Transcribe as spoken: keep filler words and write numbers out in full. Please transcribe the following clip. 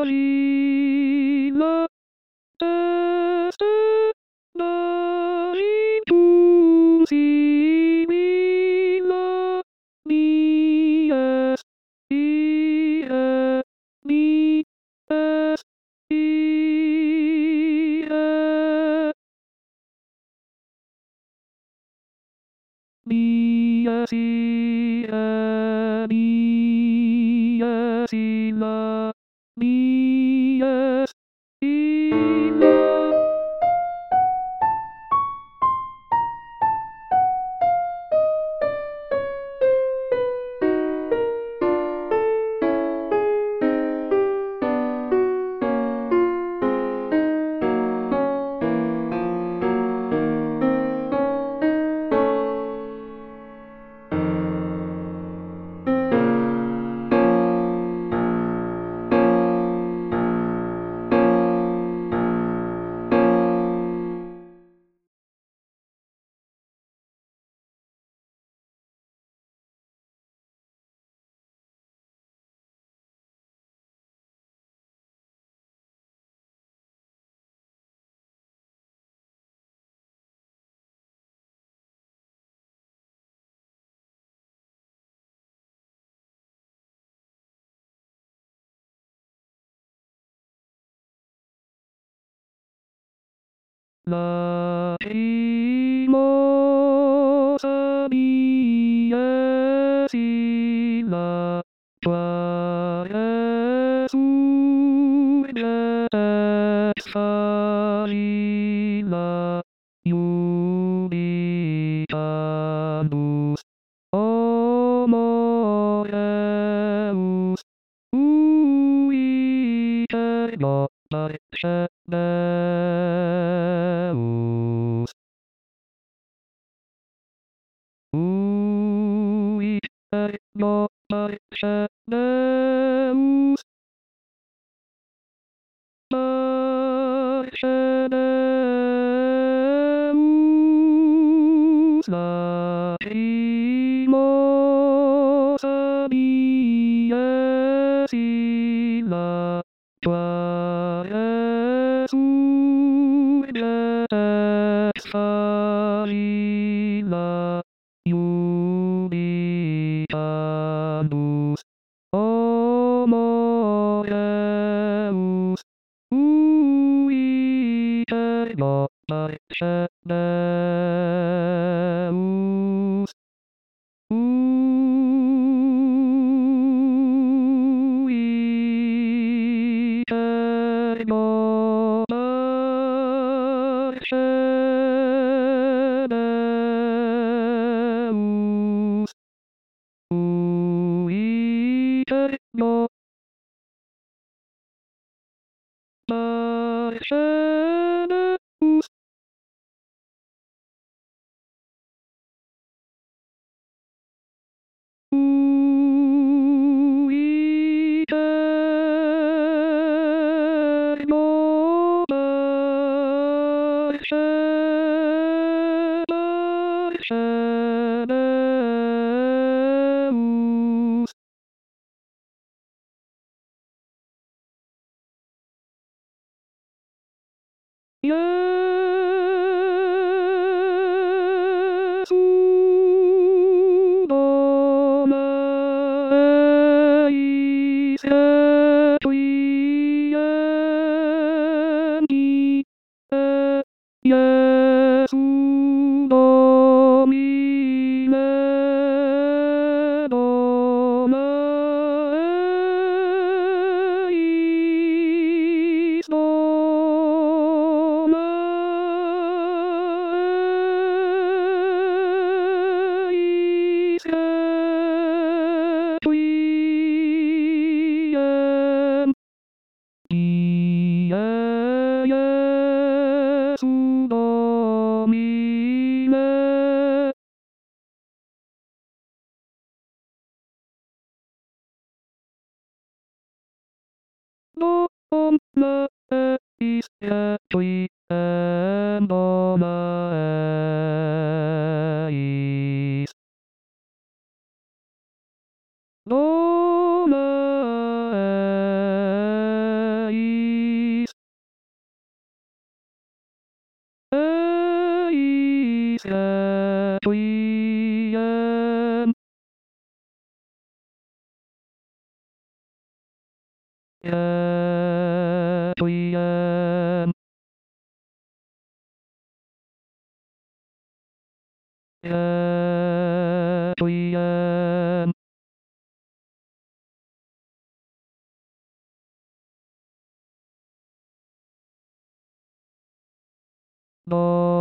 Marina este naritu simila ni es i e ni es i e ni es i e ni es i la ni es i la. Nacimos a mi esila, tua Jesu exalila, iudicamus, homo Deus, ui eterno Deus. Ui eterno Deus. Deus nacimos a mi esila, tua Jesu exalila, iudicamus, homo Deus, ui eterno Deus. Ui eterno Deus. Ui eterno Deus. Ui eterno Deus. Jesu dona eis requiem e Jesu Domine dona eis dona eis requiem die Jesu Domine. Dom la eis requiem dona eis dona Requiem. Requiem. Requiem. No.